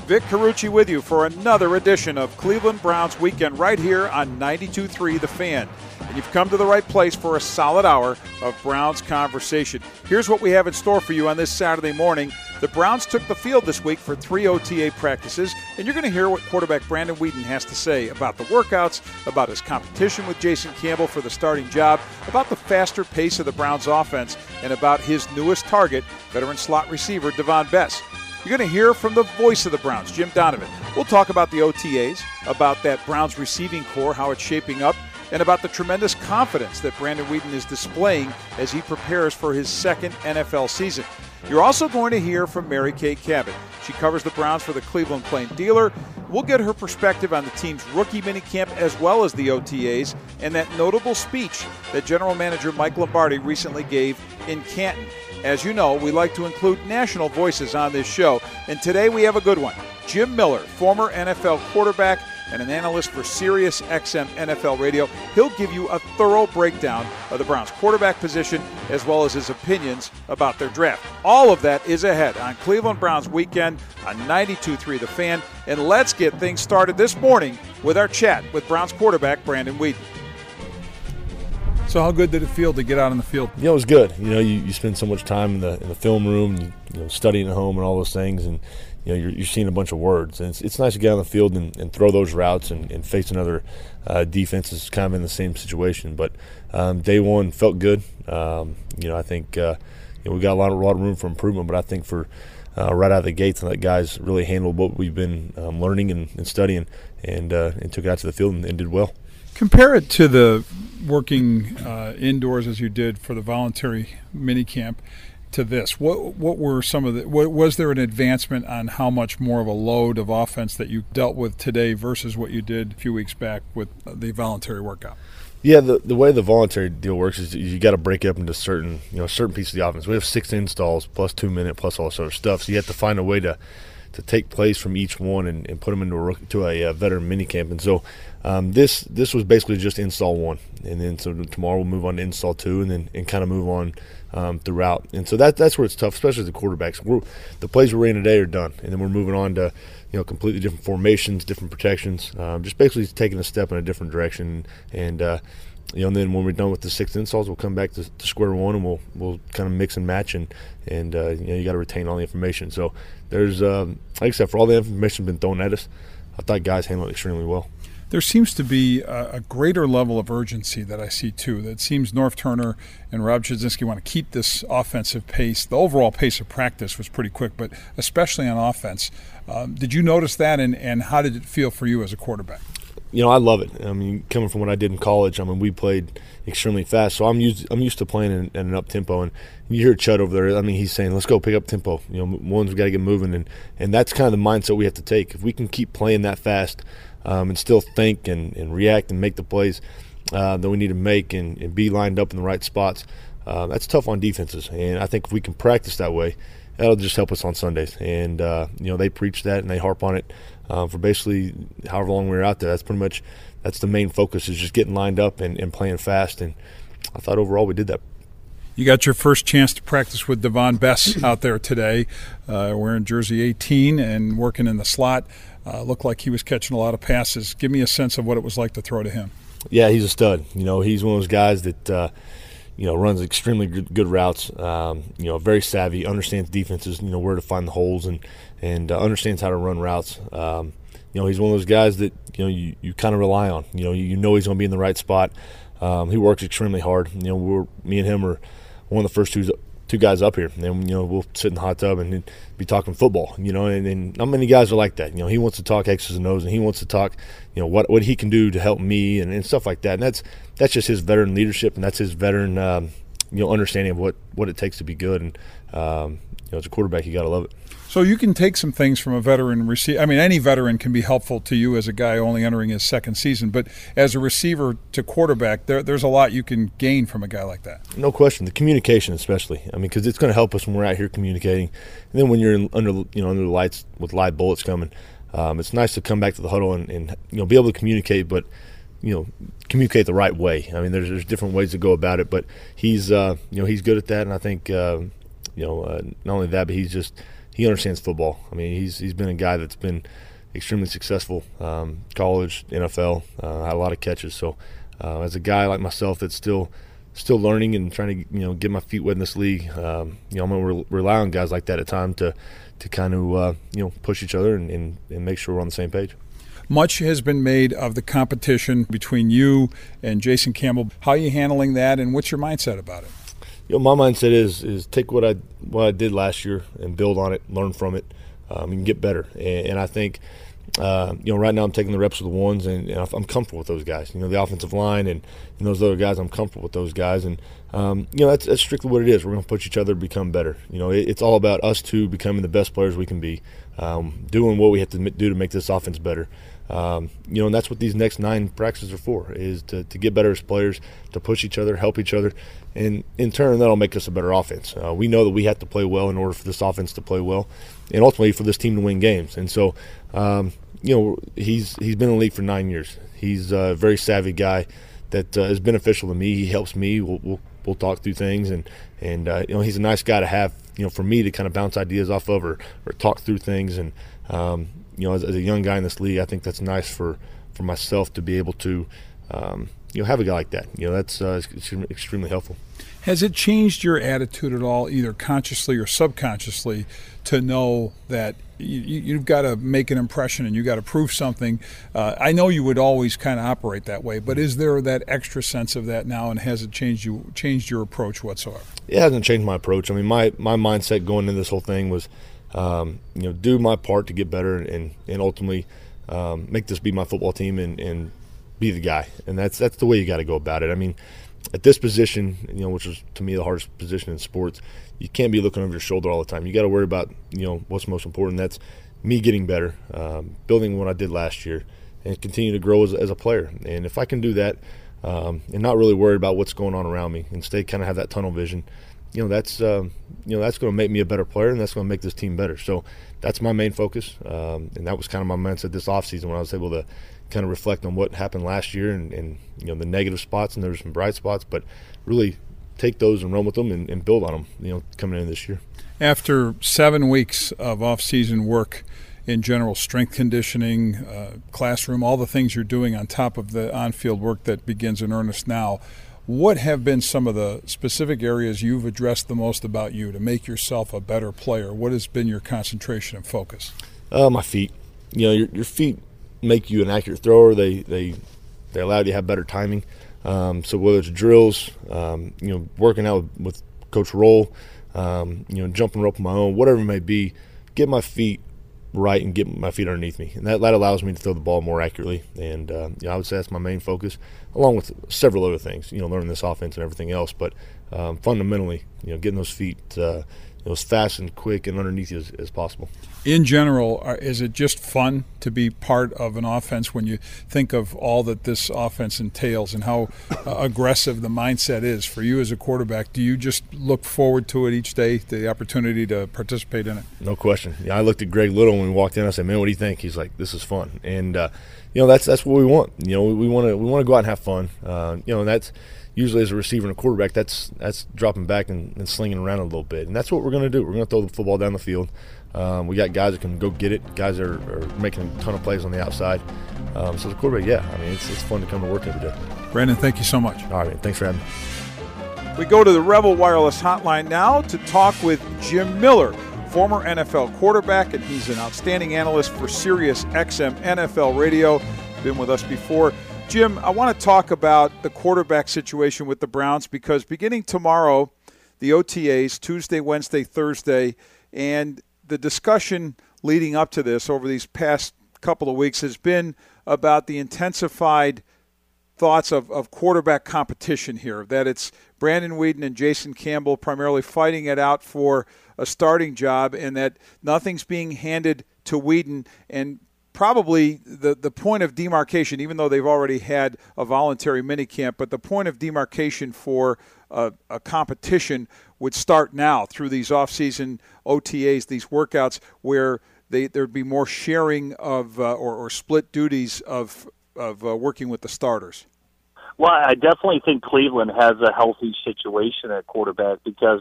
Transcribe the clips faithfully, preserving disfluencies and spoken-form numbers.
Vic Carucci with you for another edition of Cleveland Browns Weekend right here on ninety-two point three The Fan. And you've come to the right place for a solid hour of Browns conversation. Here's what we have in store for you on this Saturday morning. The Browns took the field this week for three O T A practices, and you're going to hear what quarterback Brandon Weeden has to say about the workouts, about his competition with Jason Campbell for the starting job, about the faster pace of the Browns offense, and about his newest target, veteran slot receiver Devon Bess. You're going to hear from the voice of the Browns, Jim Donovan. We'll talk about the O T As, about that Browns receiving core, how it's shaping up, and about the tremendous confidence that Brandon Weeden is displaying as he prepares for his second N F L season. You're also going to hear from Mary Kay Cabot. She covers the Browns for the Cleveland Plain Dealer. We'll get her perspective on the team's rookie minicamp as well as the O T As and that notable speech that General Manager Mike Lombardi recently gave in Canton. As you know, we like to include national voices on this show, and today we have a good one. Jim Miller, former N F L quarterback and an analyst for Sirius X M N F L Radio. He'll give you a thorough breakdown of the Browns quarterback position as well as his opinions about their draft. All of that is ahead on Cleveland Browns Weekend on ninety-two point three The Fan. And let's get things started this morning with our chat with Browns quarterback Brandon Weeden. So how good did it feel to get out on the field? Yeah, it was good. You know, you, you spend so much time in the in the film room, you, you know, studying at home and all those things, and you know, you're, you're seeing a bunch of words. And it's, it's nice to get on the field and, and throw those routes and, and face another uh, defense that's kind of in the same situation. But um, day one felt good. Um, you know, I think uh, you know, we got a lot, of, a lot of room for improvement, but I think for uh, right out of the gates, and that guys really handled what we've been um, learning and, and studying, and uh, and took it out to the field and, and did well. Compare it to the working uh, indoors as you did for the voluntary minicamp to this. What what were some of the? What, was there an advancement on how much more of a load of offense that you dealt with today versus what you did a few weeks back with the voluntary workout? Yeah, the the way the voluntary deal works is you got to break it up into certain you know certain pieces of the offense. We have six installs plus two minute plus all sort of stuff. So you have to find a way to. to take place from each one and, and put them into a, to a, a veteran minicamp. And so um, this this was basically just install one. And then so tomorrow we'll move on to install two and then and kind of move on um, throughout. And so that that's where it's tough, especially the quarterbacks. We're, the plays we're running today are done. And then we're moving on to you know completely different formations, different protections, um, just basically taking a step in a different direction. And, uh, you know, and then when we're done with the six installs, we'll come back to, to square one and we'll we'll kind of mix and match and and uh, you know you got to retain all the information. So there's um, like I said, for all the information been thrown at us, I thought guys handled it extremely well. There seems to be a, a greater level of urgency that I see too. That seems Norv Turner and Rob Chudzinski want to keep this offensive pace. The overall pace of practice was pretty quick, but especially on offense. Um, did you notice that, and, and how did it feel for you as a quarterback? You know, I love it. I mean, coming from what I did in college, I mean, we played extremely fast. So I'm used I'm used to playing in, in an up tempo. And you hear Chud over there. I mean, he's saying, "Let's go pick up tempo." You know, one's we got to get moving, and and that's kind of the mindset we have to take. If we can keep playing that fast um, and still think and, and react and make the plays uh, that we need to make and, and be lined up in the right spots, uh, that's tough on defenses. And I think if we can practice that way, that'll just help us on Sundays. And uh, you know, they preach that and they harp on it. Uh, for basically however long we were out there. That's pretty much that's the main focus is just getting lined up and, and playing fast. And I thought overall we did that. You got your first chance to practice with Devon Bess out there today, uh, wearing jersey eighteen and working in the slot. Uh, looked like he was catching a lot of passes. Give me a sense of what it was like to throw to him. Yeah, he's a stud. You know, he's one of those guys that uh, you know runs extremely good, good routes. Um, you know, very savvy, understands defenses. You know where to find the holes and. and uh, understands how to run routes. Um, you know, he's one of those guys that, you know, you, you kind of rely on. You know, you, you know he's going to be in the right spot. Um, he works extremely hard. You know, we're, me and him are one of the first two two guys up here. And, you know, we'll sit in the hot tub and be talking football, you know, and, and not many guys are like that. You know, he wants to talk X's and O's, and he wants to talk, you know, what what he can do to help me and, and stuff like that. And that's that's just his veteran leadership, and that's his veteran, um, you know, understanding of what, what it takes to be good. And, um, you know, as a quarterback, you got to love it. So you can take some things from a veteran receiver. I mean, any veteran can be helpful to you as a guy only entering his second season. But as a receiver to quarterback, there, there's a lot you can gain from a guy like that. No question. The communication especially. I mean, because it's going to help us when we're out here communicating. And then when you're in, under, you know, under the lights with live bullets coming, um, it's nice to come back to the huddle and, and you know be able to communicate, but you know communicate the right way. I mean, there's there's different ways to go about it, but he's uh, you know he's good at that, and I think. Uh, you know, uh, not only that, but he's just he understands football. I mean, he's he's been a guy that's been extremely successful, um, college, N F L, uh, had a lot of catches. So uh, as a guy like myself that's still still learning and trying to, you know, get my feet wet in this league, um, you know, I'm going to re- rely on guys like that at times to to kind of, uh, you know, push each other and, and, and make sure we're on the same page. Much has been made of the competition between you and Jason Campbell. How are you handling that, and what's your mindset about it? You know, my mindset is is take what I what I did last year and build on it, learn from it, um, and get better. And, and I think, uh, you know, right now I'm taking the reps with the ones, and, and I'm comfortable with those guys. You know, the offensive line and, and those other guys, I'm comfortable with those guys. And, um, you know, that's, that's strictly what it is. We're going to push each other to become better. You know, it, it's all about us two becoming the best players we can be, um, doing what we have to do to make this offense better. Um, you know, and that's what these next nine practices are for, is to, to get better as players, to push each other, help each other, and in turn that'll make us a better offense. Uh, we know that we have to play well in order for this offense to play well, and ultimately for this team to win games. And so, um, you know, he's he's been in the league for nine years. He's a very savvy guy that uh, is beneficial to me. He helps me. We'll, we'll, we'll talk through things, and and uh, you know, he's a nice guy to have, you know, for me to kind of bounce ideas off of, or, or talk through things. And um, you know, as, as a young guy in this league, I think that's nice for, for myself to be able to, um, you know, have a guy like that. You know, that's uh, extremely helpful. Has it changed your attitude at all, either consciously or subconsciously, to know that you, you've got to make an impression and you've got to prove something? Uh, I know you would always kind of operate that way, but is there that extra sense of that now, and has it changed you changed your approach whatsoever? It hasn't changed my approach. I mean, my, my mindset going into this whole thing was, um, you know, do my part to get better and, and ultimately um, make this be my football team and, and be the guy. And that's that's the way you got to go about it. I mean, at this position, you know, which is to me the hardest position in sports, you can't be looking over your shoulder all the time. You got to worry about, you know, what's most important. That's me getting better, um, building what I did last year, and continue to grow as, as a player. And if I can do that, um, and not really worry about what's going on around me, and stay kind of have that tunnel vision, you know, that's um, you know that's going to make me a better player, and that's going to make this team better. So that's my main focus, um, and that was kind of my mindset this offseason when I was able to kind of reflect on what happened last year, and, and you know, the negative spots, and there were some bright spots, but really take those and run with them and, and build on them, you know, coming in this year. After seven weeks of off-season work in general, strength conditioning, uh, classroom, all the things you're doing on top of the on-field work that begins in earnest now, what have been some of the specific areas you've addressed the most about you to make yourself a better player? What has been your concentration and focus? Uh, my feet. You know, your, your feet make you an accurate thrower. They they they allow you to have better timing. Um, so whether it's drills, um, you know, working out with, with Coach Roll, um, you know, jumping rope on my own, whatever it may be, get my feet right and get my feet underneath me, and that, that allows me to throw the ball more accurately. And uh, you know, I would say that's my main focus, along with several other things. You know, learning this offense and everything else, but um, fundamentally, you know, getting those feet uh, you know, as fast and quick and underneath you as, as possible. In general, is it just fun to be part of an offense when you think of all that this offense entails and how uh, aggressive the mindset is for you as a quarterback? Do you just look forward to it each day, the opportunity to participate in it? No question. Yeah, I looked at Greg Little when we walked in. I said, "Man, what do you think?" He's like, "This is fun," and uh, you know, that's that's what we want. You know, we want to we want to go out and have fun. Uh, you know, and that's usually as a receiver and a quarterback, that's that's dropping back and, and slinging around a little bit, and that's what we're going to do. We're going to throw the football down the field. Um, we got guys that can go get it. Guys are, are making a ton of plays on the outside. Um, so the quarterback, yeah, I mean, it's it's fun to come to work every day. Brandon, thank you so much. All right, man, thanks for having me. We go to the Rebel Wireless Hotline now to talk with Jim Miller, former N F L quarterback, and he's an outstanding analyst for Sirius X M N F L Radio. Been with us before. Jim, I want to talk about the quarterback situation with the Browns, because beginning tomorrow, the O T As, Tuesday, Wednesday, Thursday, and the discussion leading up to this over these past couple of weeks has been about the intensified thoughts of, of quarterback competition here, that it's Brandon Weeden and Jason Campbell primarily fighting it out for a starting job, and that nothing's being handed to Weeden. And probably the, the point of demarcation, even though they've already had a voluntary minicamp, but the point of demarcation for a, a competition would start now through these off-season O T As, these workouts, where they, there'd be more sharing of uh, or, or split duties of of uh, working with the starters. Well, I definitely think Cleveland has a healthy situation at quarterback, because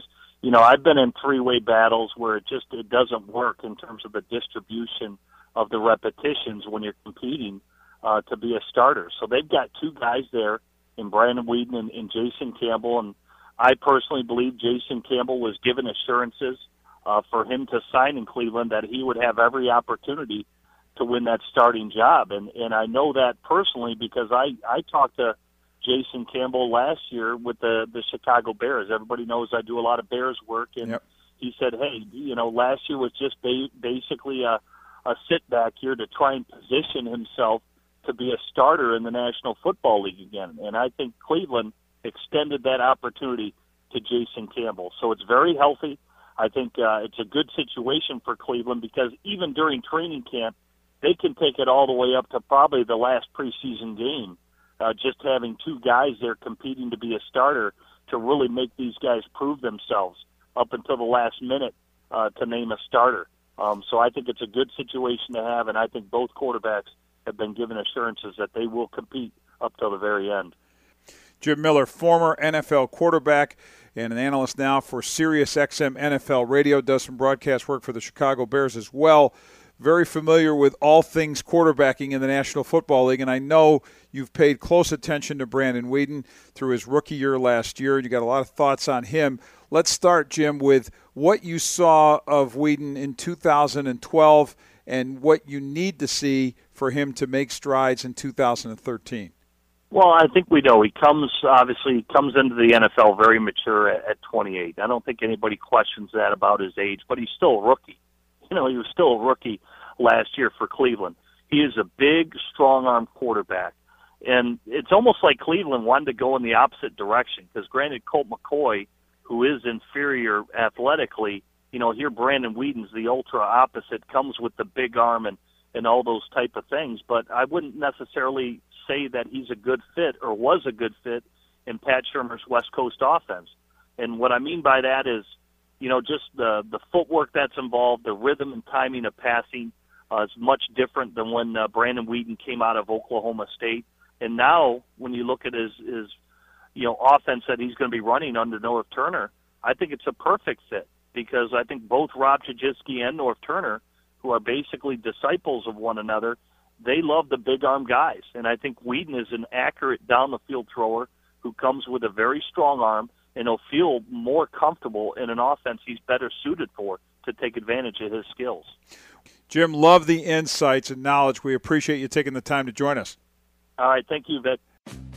you know, I've been in three-way battles where it just it doesn't work in terms of the distribution of the repetitions when you're competing uh, to be a starter. So they've got two guys there in Brandon Weeden and, and Jason Campbell, and I personally believe Jason Campbell was given assurances uh, for him to sign in Cleveland that he would have every opportunity to win that starting job. And, and I know that personally because I, I talked to Jason Campbell last year with the, the Chicago Bears. Everybody knows I do a lot of Bears work, and yep. he said, hey, you know, last year was just ba- basically a, a sit-back year to try and position himself to be a starter in the National Football League again. And I think Cleveland extended that opportunity to Jason Campbell. So it's very healthy. I think uh, it's a good situation for Cleveland because even during training camp, they can take it all the way up to probably the last preseason game, uh, just having two guys there competing to be a starter to really make these guys prove themselves up until the last minute uh, to name a starter. Um, so I think it's a good situation to have, and I think both quarterbacks have been given assurances that they will compete up till the very end. Jim Miller, former N F L quarterback and an analyst now for Sirius X M N F L Radio, does some broadcast work for the Chicago Bears as well. Very familiar with all things quarterbacking in the National Football League, and I know you've paid close attention to Brandon Weeden through his rookie year last year. You got a lot of thoughts on him. Let's start, Jim, with what you saw of Weeden in two thousand twelve and what you need to see for him to make strides in two thousand thirteen. Well, I think we know he comes, obviously, comes into the N F L very mature at, at twenty-eight. I don't think anybody questions that about his age, but he's still a rookie. You know, he was still a rookie last year for Cleveland. He is a big, strong-arm quarterback. And it's almost like Cleveland wanted to go in the opposite direction because, granted, Colt McCoy, who is inferior athletically, you know, here Brandon Weeden's the ultra opposite, comes with the big arm and, and all those type of things. But I wouldn't necessarily say that he's a good fit or was a good fit in Pat Shurmur's West Coast offense. And what I mean by that is, you know, just the, the footwork that's involved, the rhythm and timing of passing uh, is much different than when uh, Brandon Weeden came out of Oklahoma State. And now when you look at his, his you know, offense that he's going to be running under Norv Turner, I think it's a perfect fit because I think both Rob Chajitsky and Norv Turner, who are basically disciples of one another, they love the big arm guys. And I think Weeden is an accurate down-the-field thrower who comes with a very strong arm, and he'll feel more comfortable in an offense he's better suited for to take advantage of his skills. Jim, love the insights and knowledge. We appreciate you taking the time to join us. All right, thank you, Vic.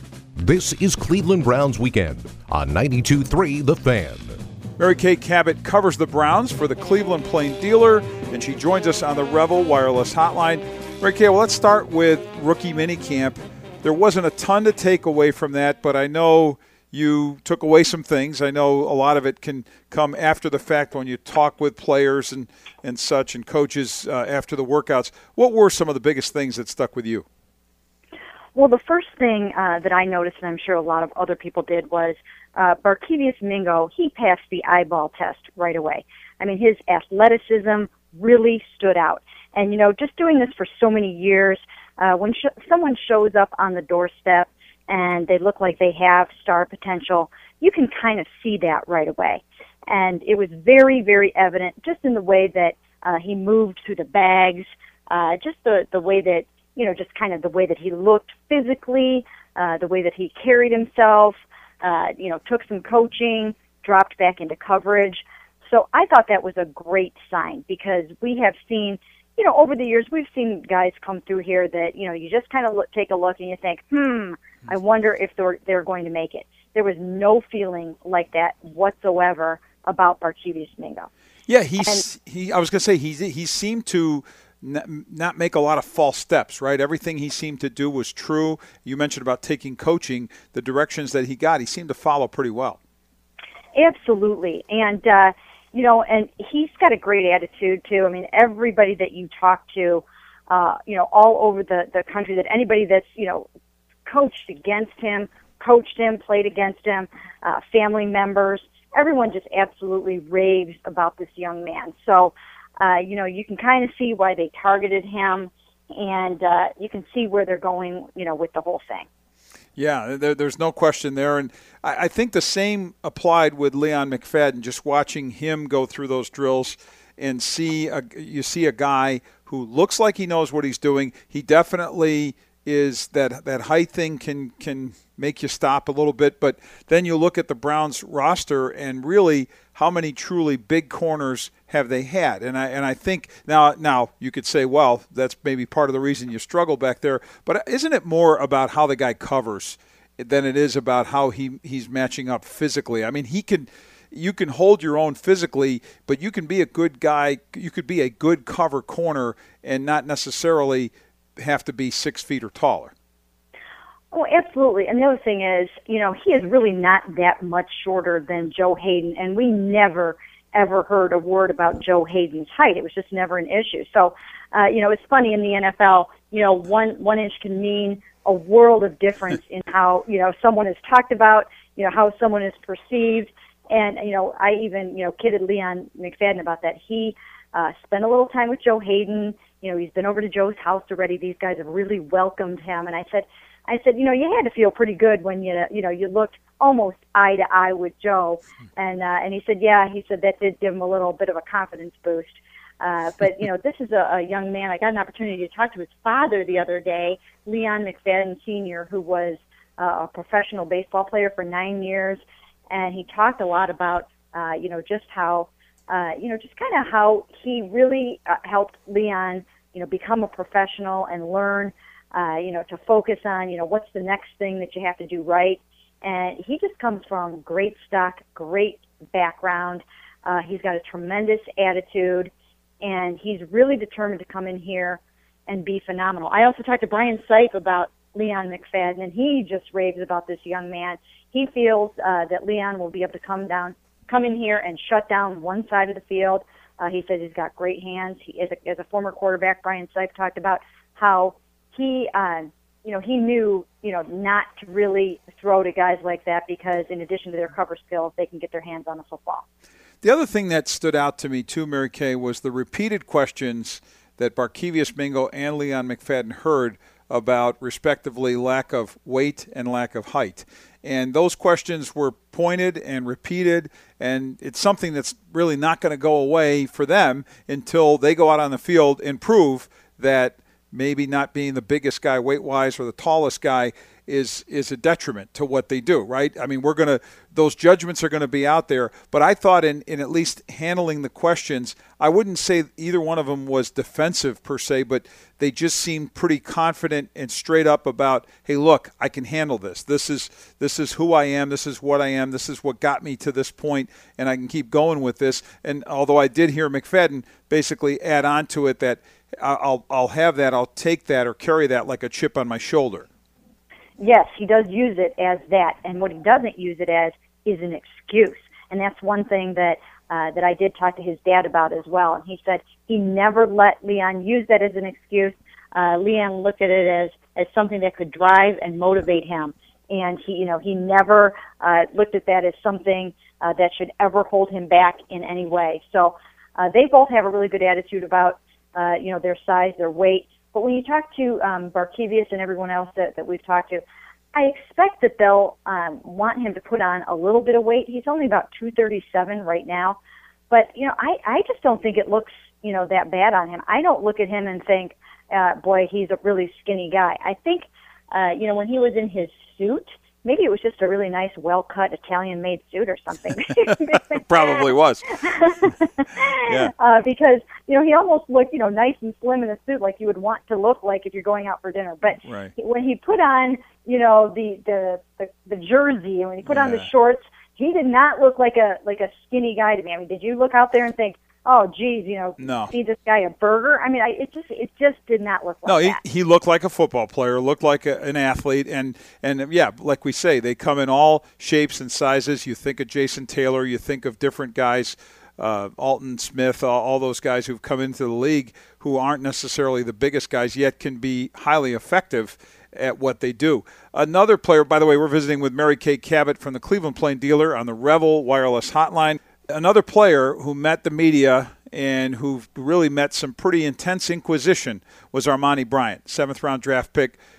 This is Cleveland Browns Weekend on ninety-two three The Fan. Mary Kay Cabot covers the Browns for the Cleveland Plain Dealer, and she joins us on the Revel Wireless Hotline. Mary Kay, well, let's start with rookie minicamp. There wasn't a ton to take away from that, but I know you took away some things. I know a lot of it can come after the fact when you talk with players and, and such and coaches uh, after the workouts. What were some of the biggest things that stuck with you? Well, the first thing uh, that I noticed, and I'm sure a lot of other people did, was uh, Barkevious Mingo, he passed the eyeball test right away. I mean, his athleticism really stood out. And, you know, just doing this for so many years, uh, when sh- someone shows up on the doorstep and they look like they have star potential, you can kind of see that right away. And it was very, very evident just in the way that uh, he moved through the bags, uh, just the, the way that, you know, just kind of the way that he looked physically, uh, the way that he carried himself, uh, you know, took some coaching, dropped back into coverage. So I thought that was a great sign because we have seen, you know, over the years, we've seen guys come through here that, you know, you just kind of look, take a look and you think, hmm, I wonder if they're, they're going to make it. There was no feeling like that whatsoever about Barkevious Mingo. Yeah, he's, and, he. I was going to say, he, he seemed to not make a lot of false steps, right? Everything he seemed to do was true. You mentioned about taking coaching, the directions that he got, he seemed to follow pretty well. Absolutely. And, uh, you know, and he's got a great attitude, too. I mean, everybody that you talk to, uh, you know, all over the, the country, that anybody that's, you know, coached against him, coached him, played against him, uh, family members, everyone just absolutely raves about this young man. So, uh, you know, you can kind of see why they targeted him, and uh, you can see where they're going, you know, with the whole thing. Yeah, there, there's no question there. And I, I think the same applied with Leon McFadden, just watching him go through those drills and see a, you see a guy who looks like he knows what he's doing. He definitely is that, that height thing can can make you stop a little bit. But then you look at the Browns roster and really how many truly big corners have they had? And I and I think now now you could say, well, that's maybe part of the reason you struggle back there. But isn't it more about how the guy covers than it is about how he he's matching up physically? I mean, he can you can hold your own physically, but you can be a good guy. You could be a good cover corner and not necessarily have to be six feet or taller. Oh, absolutely. And the other thing is, you know, he is really not that much shorter than Joe Hayden, and we never, ever heard a word about Joe Hayden's height. It was just never an issue. So, uh, you know, it's funny in the N F L, you know, one, one inch can mean a world of difference in how, you know, someone is talked about, you know, how someone is perceived. And, you know, I even, you know, kidded Leon McFadden about that. He uh, spent a little time with Joe Hayden. You know, he's been over to Joe's house already. These guys have really welcomed him. And I said, I said, you know, you had to feel pretty good when you, you know, you looked almost eye to eye with Joe. And uh, and he said, yeah, he said that did give him a little bit of a confidence boost. Uh, but, you know, this is a, a young man. I got an opportunity to talk to his father the other day, Leon McFadden Senior, who was uh, a professional baseball player for nine years. And he talked a lot about, uh, you know, just how, uh, you know, just kind of how he really uh, helped Leon, you know, become a professional and learn, uh, you know, to focus on, you know, what's the next thing that you have to do right. And he just comes from great stock, great background. Uh, he's got a tremendous attitude, and he's really determined to come in here and be phenomenal. I also talked to Brian Sipe about Leon McFadden, and he just raves about this young man. He feels uh, that Leon will be able to come down, come in here and shut down one side of the field. Uh, he says he's got great hands. He, as, a, as a former quarterback, Brian Sipe talked about how he, uh, you know, he knew, you know, not to really throw to guys like that because in addition to their cover skills, they can get their hands on the football. The other thing that stood out to me too, Mary Kay, was the repeated questions that Barkevious Mingo and Leon McFadden heard about, respectively, lack of weight and lack of height. And those questions were pointed and repeated, and it's something that's really not going to go away for them until they go out on the field and prove that maybe not being the biggest guy weight-wise or the tallest guy is is a detriment to what they do, right? I mean, we're going to – those judgments are going to be out there. But I thought in, in at least handling the questions, I wouldn't say either one of them was defensive per se, but they just seemed pretty confident and straight up about, hey, look, I can handle this. This is this is who I am. This is what I am. This is what got me to this point, and I can keep going with this. And although I did hear McFadden basically add on to it that I'll I'll have that, I'll take that or carry that like a chip on my shoulder. Yes, he does use it as that, and what he doesn't use it as is an excuse. And that's one thing that uh, that I did talk to his dad about as well. And he said he never let Leon use that as an excuse. Uh, Leon looked at it as, as something that could drive and motivate him. And he, you know, he never uh, looked at that as something uh, that should ever hold him back in any way. So uh, they both have a really good attitude about, uh, you know, their size, their weight. But when you talk to um, Barkevious and everyone else that, that we've talked to, I expect that they'll um, want him to put on a little bit of weight. He's only about two thirty-seven right now. But, you know, I, I just don't think it looks, you know, that bad on him. I don't look at him and think, uh, boy, he's a really skinny guy. I think, uh, you know, when he was in his suit, maybe it was just a really nice, well-cut, Italian-made suit or something. Probably was. Yeah. Uh, because, you know, he almost looked, you know, nice and slim in a suit like you would want to look like if you're going out for dinner. But right. when he put on, you know, the, the, the, the jersey and when he put yeah. on the shorts, he did not look like a like a skinny guy to me. I mean, did you look out there and think, oh, geez, you know, no. feed this guy a burger? I mean, I, it just it just did not look like no, he, that. No, he looked like a football player, looked like a, an athlete. And, and, yeah, like we say, they come in all shapes and sizes. You think of Jason Taylor. You think of different guys, uh, Alton Smith, all, all those guys who've come into the league who aren't necessarily the biggest guys yet can be highly effective at what they do. Another player, by the way, we're visiting with Mary Kay Cabot from the Cleveland Plain Dealer on the Revel Wireless Hotline. Another player who met the media and who really met some pretty intense inquisition was Armani Bryant, seventh-round draft pick.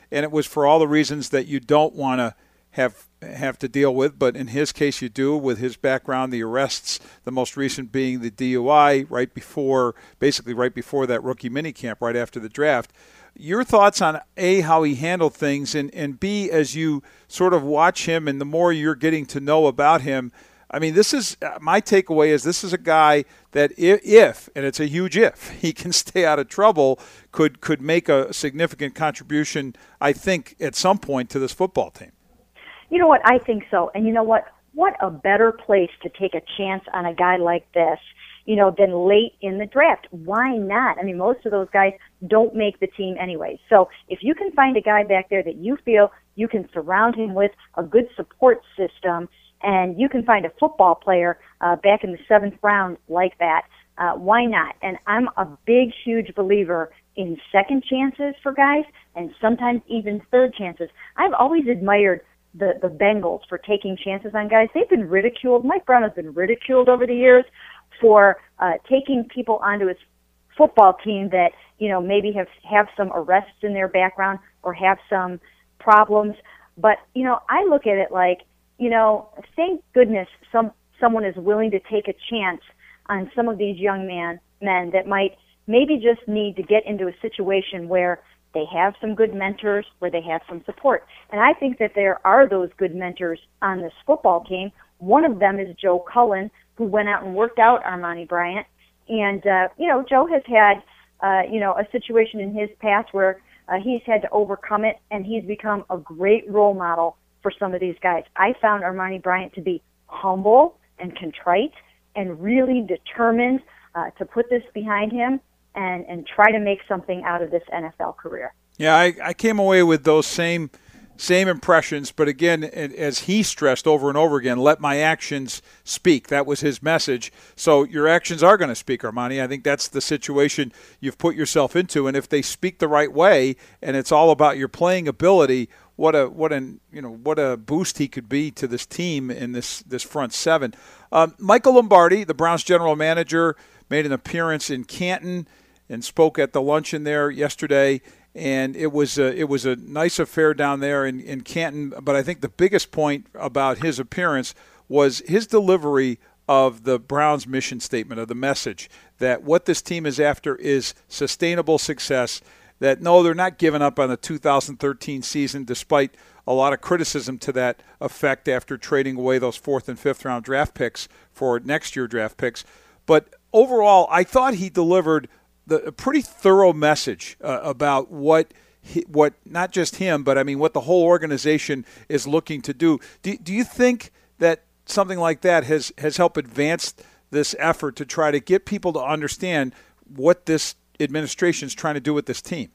and it was for all the reasons that you don't want to have have to deal with, but in his case you do, with his background, the arrests, the most recent being the D U I right before, basically right before that rookie minicamp, right after the draft. Your thoughts on A, how he handled things, and, and B, as you sort of watch him and the more you're getting to know about him, I mean, this is, my takeaway is this is a guy that if, if, and it's a huge if, he can stay out of trouble, could could make a significant contribution, I think, at some point to this football team. You know what? I think so. And you know what? What a better place to take a chance on a guy like this, you know, than late in the draft. Why not? I mean, most of those guys don't make the team anyway. So if you can find a guy back there that you feel you can surround him with a good support system, and you can find a football player uh, back in the seventh round like that, uh, why not? And I'm a big, huge believer in second chances for guys, and sometimes even third chances. I've always admired the, the Bengals for taking chances on guys. They've been ridiculed. Mike Brown has been ridiculed over the years for uh, taking people onto his football team that, you know, maybe have, have some arrests in their background or have some problems. But, you know, I look at it like, you know, thank goodness some someone is willing to take a chance on some of these young man, men that might maybe just need to get into a situation where they have some good mentors, where they have some support. And I think that there are those good mentors on this football team. One of them is Joe Cullen, who went out and worked out Armani Bryant. And, uh, you know, Joe has had, uh, you know, a situation in his past where uh, he's had to overcome it, and he's become a great role model for some of these guys. I found Armani Bryant to be humble and contrite and really determined uh, to put this behind him and, and try to make something out of this N F L career. Yeah, I, I came away with those same same impressions, but again, as he stressed over and over again, let my actions speak. That was his message. So your actions are going to speak, Armani. I think that's the situation you've put yourself into, and if they speak the right way and it's all about your playing ability, what a what an you know what a boost he could be to this team in this this front seven. Um, Michael Lombardi, the Browns general manager, made an appearance in Canton and spoke at the luncheon there yesterday. And it was a, it was a nice affair down there in, in Canton. But I think the biggest point about his appearance was his delivery of the Browns' mission statement, of the message that what this team is after is sustainable success, that no, they're not giving up on the two thousand thirteen season, despite a lot of criticism to that effect after trading away those fourth and fifth round draft picks for next year draft picks. But overall, I thought he delivered the, a pretty thorough message uh, about what he, what not just him, but I mean what the whole organization is looking to do. Do, do you think that something like that has, has helped advance this effort to try to get people to understand what this administration is trying to do with this team?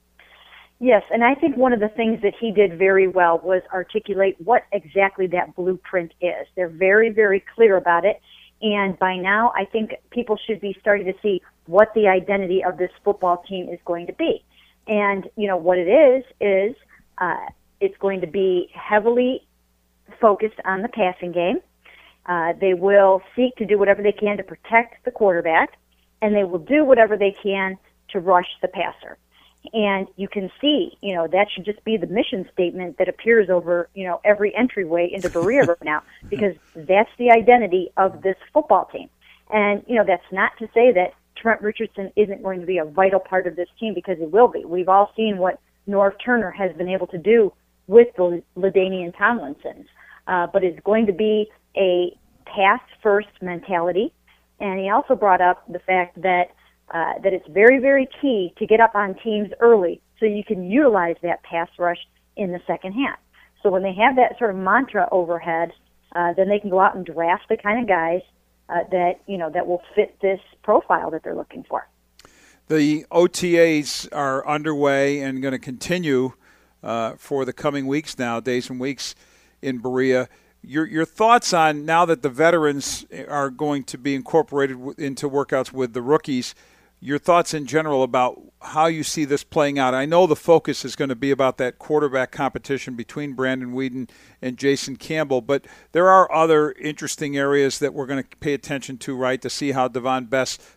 Yes, and I think one of the things that he did very well was articulate what exactly that blueprint is. They're very, very clear about it. And by now, I think people should be starting to see what the identity of this football team is going to be. And, you know, what it is, is uh, it's going to be heavily focused on the passing game. Uh, they will seek to do whatever they can to protect the quarterback, and they will do whatever they can to rush the passer. And you can see, you know, that should just be the mission statement that appears over, you know, every entryway into Berea right now, because that's the identity of this football team. And, you know, that's not to say that Trent Richardson isn't going to be a vital part of this team, because he will be. We've all seen what Norv Turner has been able to do with the LaDainian Tomlinsons. Uh, but it's going to be a pass-first mentality. And he also brought up the fact that uh, that it's very, very key to get up on teams early so you can utilize that pass rush in the second half. So when they have that sort of mantra overhead, uh, then they can go out and draft the kind of guys uh, that, you know, that will fit this profile that they're looking for. The O T As are underway and going to continue uh, for the coming weeks now, days and weeks in Berea. Your your thoughts on, now that the veterans are going to be incorporated into workouts with the rookies, your thoughts in general about how you see this playing out. I know the focus is going to be about that quarterback competition between Brandon Weeden and Jason Campbell, but there are other interesting areas that we're going to pay attention to, right, to see how Devon Best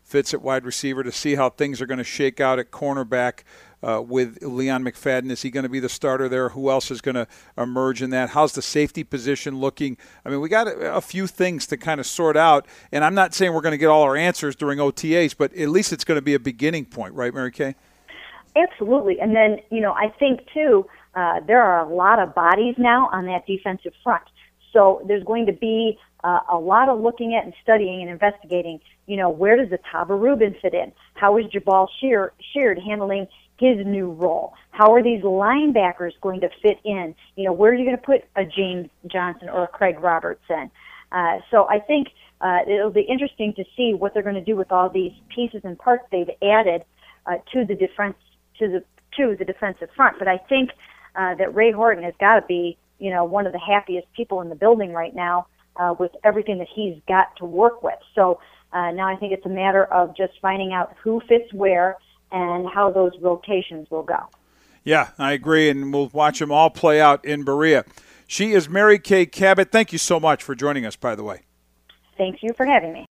fits at wide receiver, to see how things are going to shake out at cornerback uh, with Leon McFadden. Is he going to be the starter there? Who else is going to emerge in that? How's the safety position looking? I mean, we got a, a few things to kind of sort out, and I'm not saying we're going to get all our answers during O T As, but at least it's going to be a beginning point, right, Mary Kay? Absolutely. And then, you know, I think, too, uh, there are a lot of bodies now on that defensive front. So there's going to be uh, a lot of looking at and studying and investigating, you know, where does the Tava Rubin fit in? How is Jabal Sheard, Sheard handling his new role? How are these linebackers going to fit in? You know, where are you going to put a James Johnson or a Craig Robertson? Uh, so I think uh, it'll be interesting to see what they're going to do with all these pieces and parts they've added uh, to the defense, to the to the defensive front. But I think uh, that Ray Horton has got to be, you know, one of the happiest people in the building right now uh, with everything that he's got to work with. So uh, now I think it's a matter of just finding out who fits where and how those rotations will go. Yeah, I agree, and we'll watch them all play out in Berea. She is Mary Kay Cabot. Thank you so much for joining us, by the way. Thank you for having me.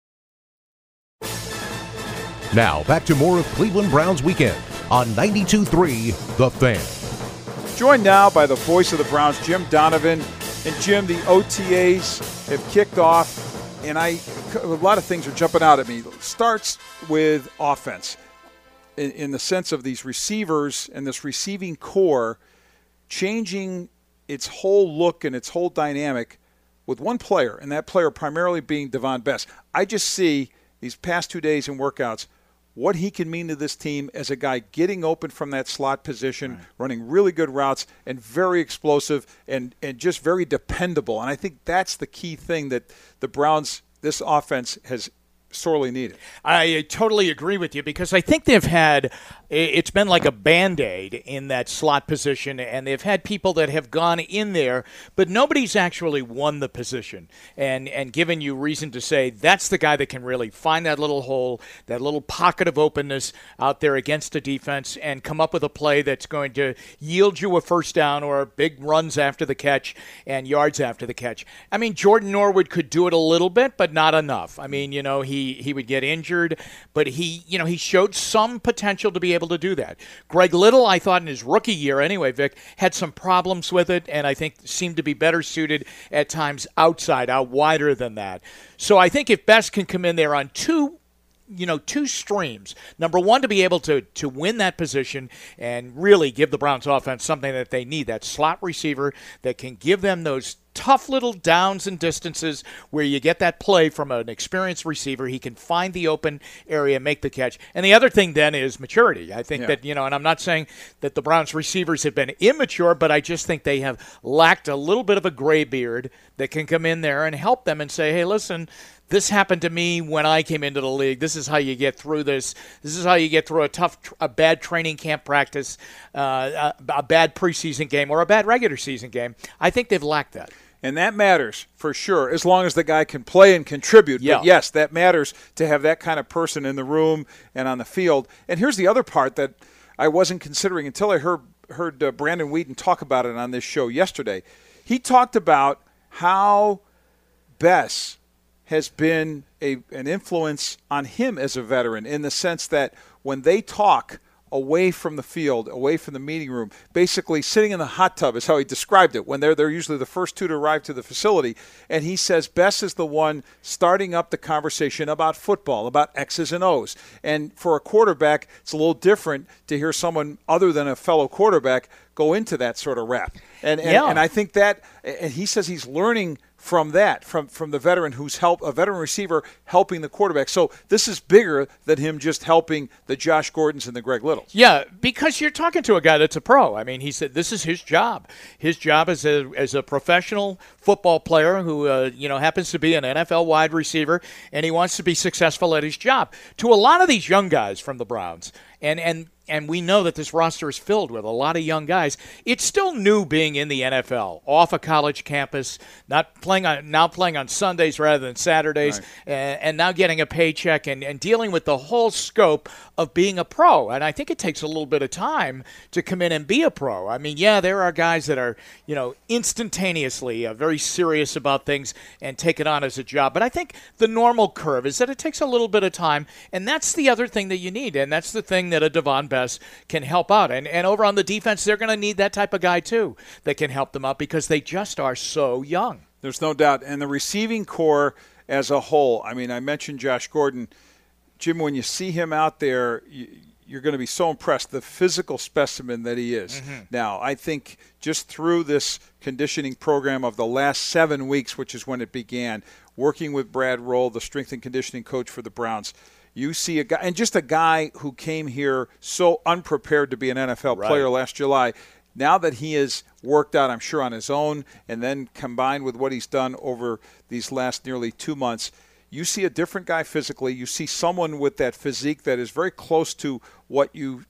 Now, back to more of Cleveland Browns Weekend on ninety-two three The Fan. Joined now by the voice of the Browns, Jim Donovan. And, Jim, the O T As have kicked off, and I a lot of things are jumping out at me. It starts with offense. In, in the sense of these receivers and this receiving core changing its whole look and its whole dynamic with one player, and that player primarily being Devon Bess. I just see these past two days in workouts what he can mean to this team as a guy getting open from that slot position, right, running really good routes, and very explosive and, and just very dependable. And I think that's the key thing that the Browns, this offense, has sorely needed. I totally agree with you, because I think they've had, it's been like a Band-Aid in that slot position, and they've had people that have gone in there, but nobody's actually won the position and, and given you reason to say that's the guy that can really find that little hole, that little pocket of openness out there against a defense and come up with a play that's going to yield you a first down or big runs after the catch and yards after the catch. I mean, Jordan Norwood could do it a little bit, but not enough. I mean, you know, he He, he would get injured, but he, you know, he showed some potential to be able to do that. Greg Little, I thought in his rookie year anyway, Vic, had some problems with it, and I think seemed to be better suited at times outside, out wider than that. So I think if Bess can come in there on two you know, two streams. Number one, to be able to to win that position and really give the Browns offense something that they need, that slot receiver that can give them those tough little downs and distances where you get that play from an experienced receiver. He can find the open area, make the catch. And the other thing then is maturity. I think yeah. that, you know, and I'm not saying that the Browns receivers have been immature, but I just think they have lacked a little bit of a gray beard that can come in there and help them and say, hey, listen, this happened to me when I came into the league. This is how you get through this. This is how you get through a tough, a bad training camp practice, uh, a, a bad preseason game, or a bad regular season game. I think they've lacked that. And that matters for sure, as long as the guy can play and contribute. Yeah. But yes, that matters to have that kind of person in the room and on the field. And here's the other part that I wasn't considering until I heard heard uh, Brandon Whedon talk about it on this show yesterday. He talked about how Bess has been a, an influence on him as a veteran, in the sense that when they talk away from the field, away from the meeting room, basically sitting in the hot tub is how he described it, when they're, they're usually the first two to arrive to the facility. And he says Bess is the one starting up the conversation about football, about X's and O's. And for a quarterback, it's a little different to hear someone other than a fellow quarterback go into that sort of rap. And, and, yeah. and I think that, and he says he's learning from that, from from the veteran who's help a veteran receiver helping the quarterback. So this is bigger than him just helping the Josh Gordons and the Greg Littles. Yeah, because you're talking to a guy that's a pro. I mean, he said this is his job. His job as a as a professional football player who uh, you know happens to be an N F L wide receiver, and he wants to be successful at his job. To a lot of these young guys from the Browns, and and and we know that this roster is filled with a lot of young guys. It's still new being in the N F L, off a college campus, not playing on now playing on Sundays rather than Saturdays, right. and, and now getting a paycheck and, and dealing with the whole scope of being a pro. And I think it takes a little bit of time to come in and be a pro. I mean, yeah, there are guys that are, you know, instantaneously uh, very serious about things and take it on as a job. But I think the normal curve is that it takes a little bit of time, and that's the other thing that you need, and that's the thing that a Devon Bess can help out. And and over on the defense, they're going to need that type of guy too that can help them out because they just are so young. There's no doubt. And the receiving core as a whole, I mean, I mentioned Josh Gordon. Jim, when you see him out there, you, you're going to be so impressed, the physical specimen that he is. Mm-hmm. Now, I think just through this conditioning program of the last seven weeks, which is when it began, working with Brad Roll, the strength and conditioning coach for the Browns, you see a guy, and just a guy who came here so unprepared to be an N F L right. player last July. Now that he has worked out, I'm sure, on his own, and then combined with what he's done over these last nearly two months, you see a different guy physically. You see someone with that physique that is very close to what you,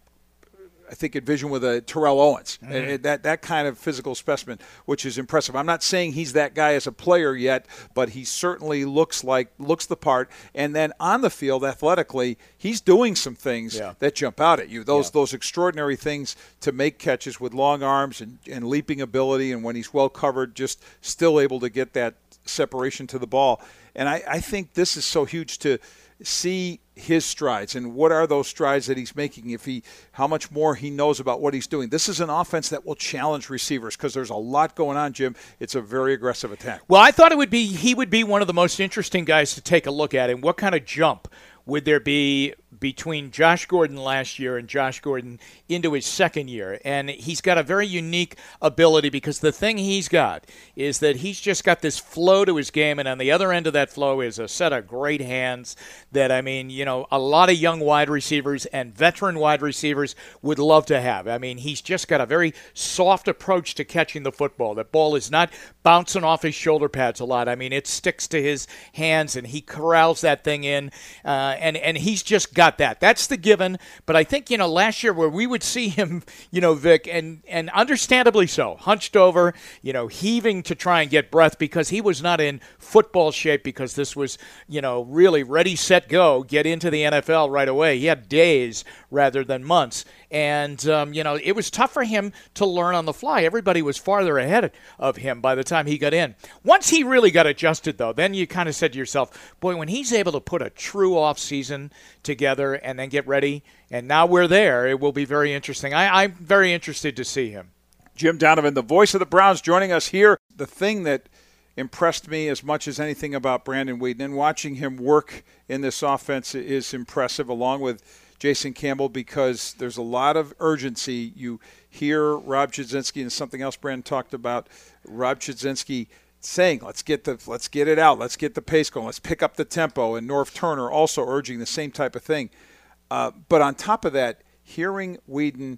I think, envision with a Terrell Owens, mm-hmm. and that that kind of physical specimen, which is impressive. I'm not saying he's that guy as a player yet, but he certainly looks like looks the part. And then on the field, athletically, he's doing some things yeah. that jump out at you. Those yeah. those extraordinary things to make catches with long arms and, and leaping ability, and when he's well covered, just still able to get that separation to the ball. And I, I think this is so huge to see his strides and what are those strides that he's making, if he how much more he knows about what he's doing. This is an offense that will challenge receivers because there's a lot going on, Jim. It's a very aggressive attack. Well, I thought it would be he would be one of the most interesting guys to take a look at. And what kind of jump would there be between Josh Gordon last year and Josh Gordon into his second year? And he's got a very unique ability because the thing he's got is that he's just got this flow to his game, and on the other end of that flow is a set of great hands that, I mean, you know, a lot of young wide receivers and veteran wide receivers would love to have. I mean, he's just got a very soft approach to catching the football. That ball is not bouncing off his shoulder pads a lot. I mean, it sticks to his hands, and he corrals that thing in, uh, and, and he's just got that. That's the given. But I think, you know, last year where we would see him, you know, Vic, and, and understandably so, hunched over, you know, heaving to try and get breath because he was not in football shape because this was, you know, really ready, set, go, get into the N F L right away. He had days rather than months. And, um, you know, it was tough for him to learn on the fly. Everybody was farther ahead of him by the time he got in. Once he really got adjusted, though, then you kind of said to yourself, boy, when he's able to put a true off season together and then get ready, and now we're there, it will be very interesting. I, I'm very interested to see him. Jim Donovan, the voice of the Browns, joining us here. The thing that impressed me as much as anything about Brandon Weeden, and watching him work in this offense is impressive, along with Jason Campbell, because there's a lot of urgency. You hear Rob Chudzinski, and something else Brandon talked about, Rob Chudzinski saying, let's get the let's get it out, let's get the pace going, let's pick up the tempo, and Norv Turner also urging the same type of thing. Uh, but on top of that, hearing Weeden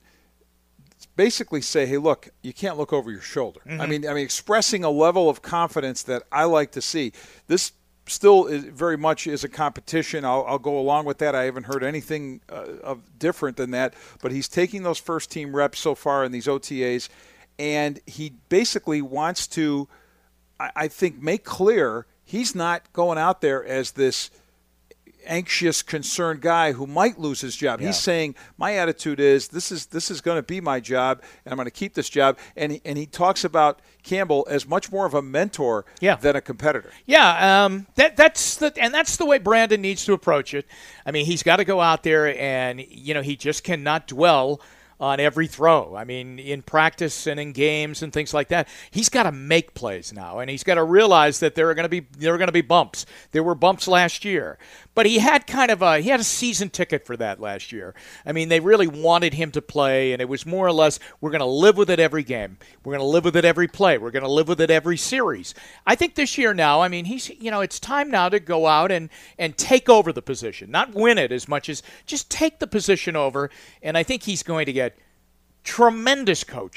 basically say, hey, look, you can't look over your shoulder. Mm-hmm. I mean, I mean, expressing a level of confidence that I like to see. This still is very much is a competition. I'll, I'll go along with that. I haven't heard anything uh, of different than that. But he's taking those first team reps so far in these O T As, and he basically wants to, I, I think, make clear he's not going out there as this anxious, concerned guy who might lose his job. Yeah. He's saying, my attitude is this is this is going to be my job, and I'm going to keep this job. And he, and he talks about Campbell as much more of a mentor yeah. than a competitor. Yeah, um, that that's the and that's the way Brandon needs to approach it. I mean, he's got to go out there, and you know, he just cannot dwell on every throw. I mean, in practice and in games and things like that, he's got to make plays now, and he's got to realize that there are going to be there are going to be bumps. There were bumps last year, but he had kind of a he had a season ticket for that last year. I mean, they really wanted him to play, and it was more or less, we're going to live with it every game. We're going to live with it every play. We're going to live with it every series. I think this year now, I mean, he's you know, it's time now to go out and and take over the position, not win it as much as just take the position over, and I think he's going to get tremendous coaching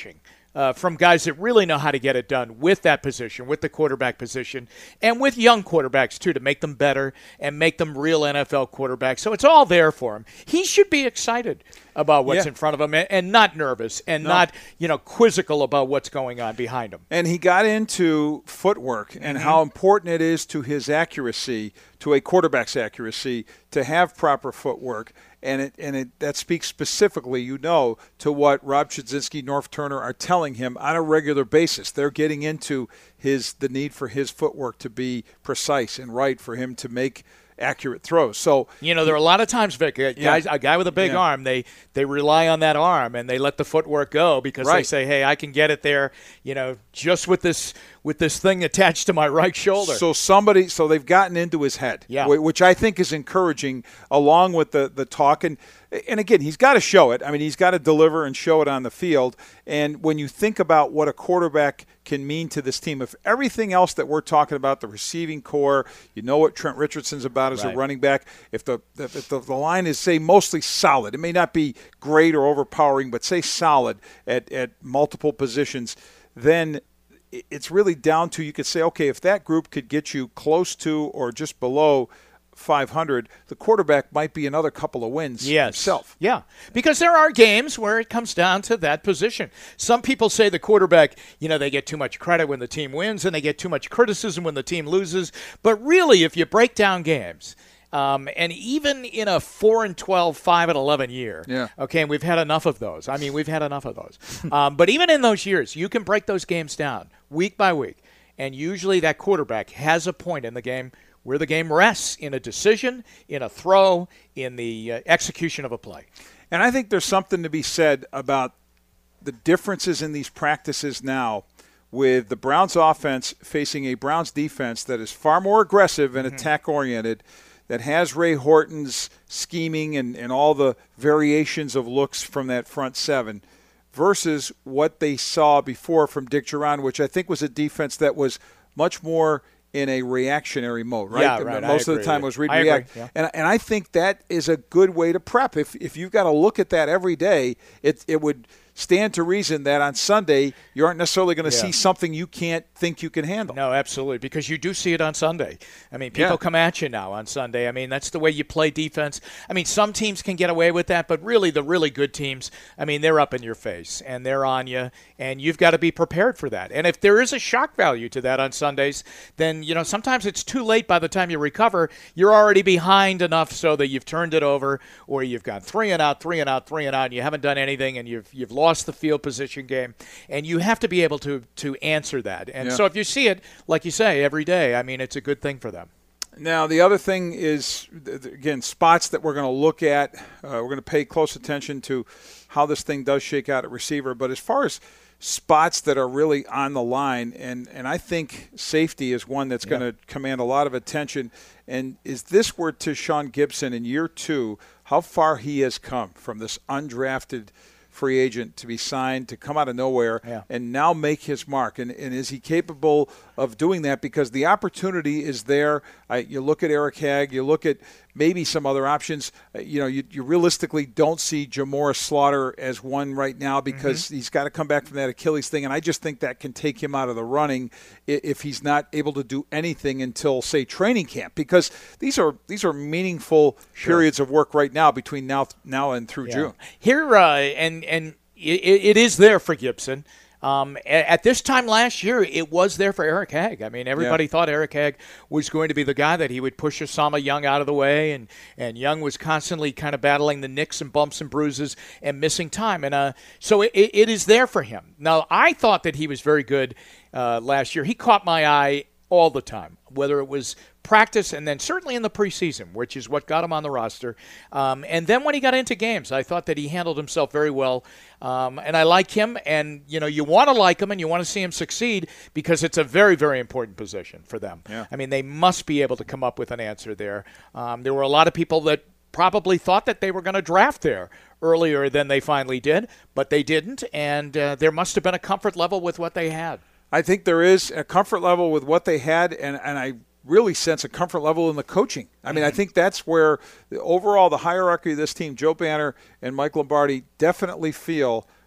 Uh, from guys that really know how to get it done with that position, with the quarterback position, and with young quarterbacks, too, to make them better and make them real N F L quarterbacks. So it's all there for him. He should be excited about what's yeah. in front of him and, and not nervous and no. not, you know, quizzical about what's going on behind him. And he got into footwork and mm-hmm. how important it is to his accuracy, to a quarterback's accuracy, to have proper footwork. And it and it that speaks specifically, you know, to what Rob Chudzinski, Norv Turner are telling him on a regular basis. They're getting into his the need for his footwork to be precise and right for him to make accurate throws. So you know, there are a lot of times, Vic, a, yeah. guys, a guy with a big yeah. arm, they they rely on that arm and they let the footwork go because right. they say, hey, I can get it there, you know, just with this with this thing attached to my right shoulder. So somebody, so they've gotten into his head, yeah. which I think is encouraging, along with the the talk. And and again, he's got to show it. I mean, he's got to deliver and show it on the field. And when you think about what a quarterback can mean to this team, if everything else that we're talking about, the receiving core, you know what Trent Richardson's about as right. a running back. If the if the, the line is, say, mostly solid, it may not be great or overpowering, but say solid at at multiple positions, then it's really down to, you could say, okay, if that group could get you close to or just below five hundred, the quarterback might be another couple of wins yes. himself. Yeah, because there are games where it comes down to that position. Some people say the quarterback, you know, they get too much credit when the team wins and they get too much criticism when the team loses. But really, if you break down games, Um, and even in a four and twelve, five and eleven year, yeah. okay, and we've had enough of those. I mean, we've had enough of those. um, but even in those years, you can break those games down week by week, and usually that quarterback has a point in the game where the game rests in a decision, in a throw, in the uh, execution of a play. And I think there's something to be said about the differences in these practices now, with the Browns offense facing a Browns defense that is far more aggressive and mm-hmm. attack-oriented, that has Ray Horton's scheming and, and all the variations of looks from that front seven, versus what they saw before from Dick Jauron, which I think was a defense that was much more in a reactionary mode, right? Yeah, right. Most I of the agree time it was read, I react. agree, yeah. And, and I think that is a good way to prep. If if you've got to look at that every day, it it would stand to reason that on Sunday you aren't necessarily going to yeah. see something you can't think you can handle. No, absolutely, because you do see it on Sunday. I mean, people yeah. come at you now on Sunday. I mean, that's the way you play defense. I mean, some teams can get away with that, but really the really good teams, I mean, they're up in your face, and they're on you, and you've got to be prepared for that. And if there is a shock value to that on Sundays, then, you know, sometimes it's too late by the time you recover. You're already behind enough so that you've turned it over, or you've got three and out, three and out, three and out, and you haven't done anything, and you've you've lost the field position game, and you have to be able to to answer that. And yeah. so if you see it, like you say, every day, I mean, it's a good thing for them. Now, the other thing is, again, spots that we're going to look at. Uh, we're going to pay close attention to how this thing does shake out at receiver. But as far as spots that are really on the line, and, and I think safety is one that's yeah. going to command a lot of attention. And is this where to Sean Gibson in year two, how far he has come from this undrafted free agent to be signed, to come out of nowhere, yeah. and now make his mark. And, and is he capable of doing that? Because the opportunity is there. I, you look at Eric Hagg, you look at maybe some other options. Uh, you know, you, you realistically don't see Jamora Slaughter as one right now because mm-hmm. he's got to come back from that Achilles thing, and I just think that can take him out of the running if he's not able to do anything until, say, training camp. Because these are these are meaningful sure. periods of work right now between now now and through yeah. June. Here uh, and and it, it is there for Gibson. Um, at this time last year, it was there for Eric Hagg. I mean, everybody yeah. thought Eric Hagg was going to be the guy that he would push Osama Young out of the way, and, and Young was constantly kind of battling the nicks and bumps and bruises and missing time. And uh, so it, it is there for him. Now, I thought that he was very good uh, last year. He caught my eye all the time, whether it was practice and then certainly in the preseason, which is what got him on the roster. Um, and then when he got into games, I thought that he handled himself very well. Um, and I like him, and, you know, you want to like him and you want to see him succeed because it's a very, very important position for them. Yeah. I mean, they must be able to come up with an answer there. Um, there were a lot of people that probably thought that they were going to draft there earlier than they finally did, but they didn't, and uh, there must have been a comfort level with what they had. I think there is a comfort level with what they had, and, and I really sense a comfort level in the coaching. I mean, mm-hmm. I think that's where the overall the hierarchy of this team, Joe Banner and Mike Lombardi, definitely feel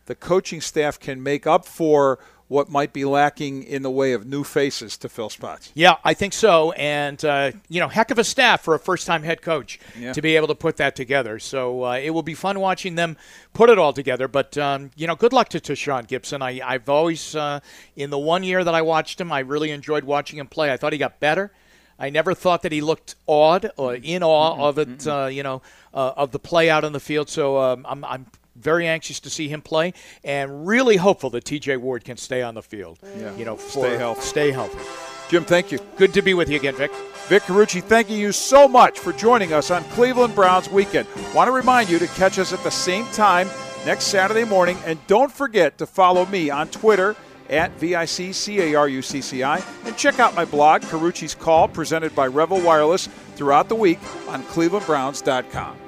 the coaching staff can make up for what might be lacking in the way of new faces to fill spots. Yeah, I think so. And, uh, you know, heck of a staff for a first-time head coach yeah. to be able to put that together. So uh, it will be fun watching them put it all together. But, um, you know, good luck to Tashaun Gipson. I, I've always, uh, in the one year that I watched him, I really enjoyed watching him play. I thought he got better. I never thought that he looked awed or in awe mm-hmm, of it, mm-hmm. uh, you know, uh, of the play out on the field. So um, I'm, I'm very anxious to see him play, and really hopeful that T J Ward can stay on the field. Yeah. You know, for, stay healthy. Stay healthy. Jim, thank you. Good to be with you again, Vic. Vic Carucci, thanking you so much for joining us on Cleveland Browns Weekend. Want to remind you to catch us at the same time next Saturday morning, and don't forget to follow me on Twitter at V I C C A R U C C I, and check out my blog, Carucci's Call, presented by Revel Wireless, throughout the week on cleveland browns dot com.